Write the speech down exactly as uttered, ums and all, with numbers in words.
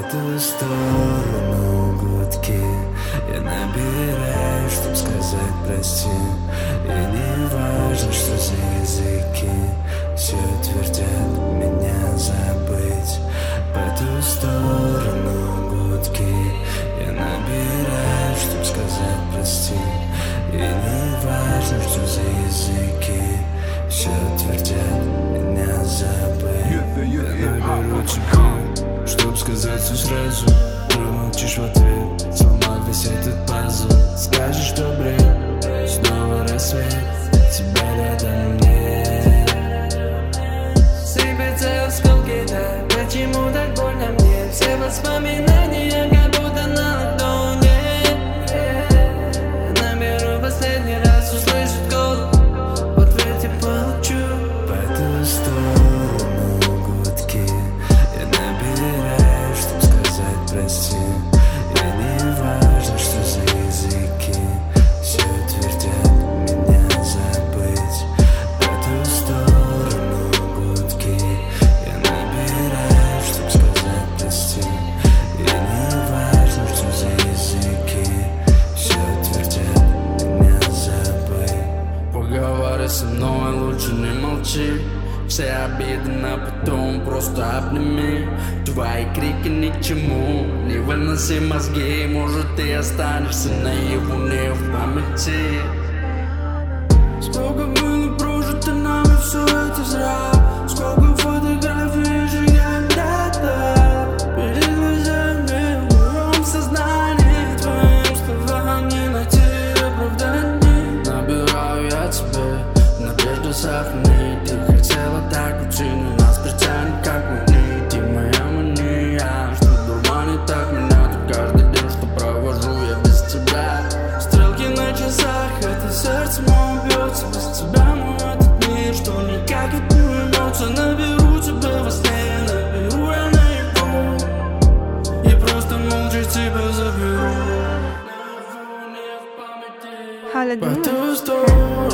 ту сторону гудки я набираю, чтоб сказать прости. И не важно, что за языки все твердят меня забыть. По ту сторону гудки я набираю, чтоб сказать прости. И не важно, что за языки все твердят меня забыть. Я наберу тебя, чтоб сказать все сразу. Промолчишь в ответ, сломав весь этот пазл. Скажешь, что бред, снова рассвет, тебя рядом нет. Сыпятся осколки, да, почему так больно мне? Все воспоминания как будто на ладони. Наберу последний раз, услышать голос, в ответе получу. По ту сторону гудки я набираю, чтоб сказать прости. И не важно, что за языки все твердят меня забыть. По ту сторону гудки я набираю, чтоб сказать прости. И не важно, что за языки все твердят меня забыть. Поговори со мной, лучше не молчи. Все обиды на потом, просто обними. Твои крики ни к чему, не выноси мозги. Может, ты останешься наяву, в памяти. Сколько было прожито нами, все это зря. Сколько фотографий сжигают дата перед глазами, в моем сознании. Твоим словам не найти оправданий. Набираю я тебе надежду сохранить. Ты хотела так уйти, но нас притянет как магнит. Ты моя мания, что дурманит так меня. Ты каждый день, что провожу я без тебя. Стрелки на часах, это сердце мое бьется. Без тебя мой этот мир, что никак от не вернется. Наберу тебя во сне, наберу я наяву, и просто молча тебя заберу. حالة По دموع ту сторону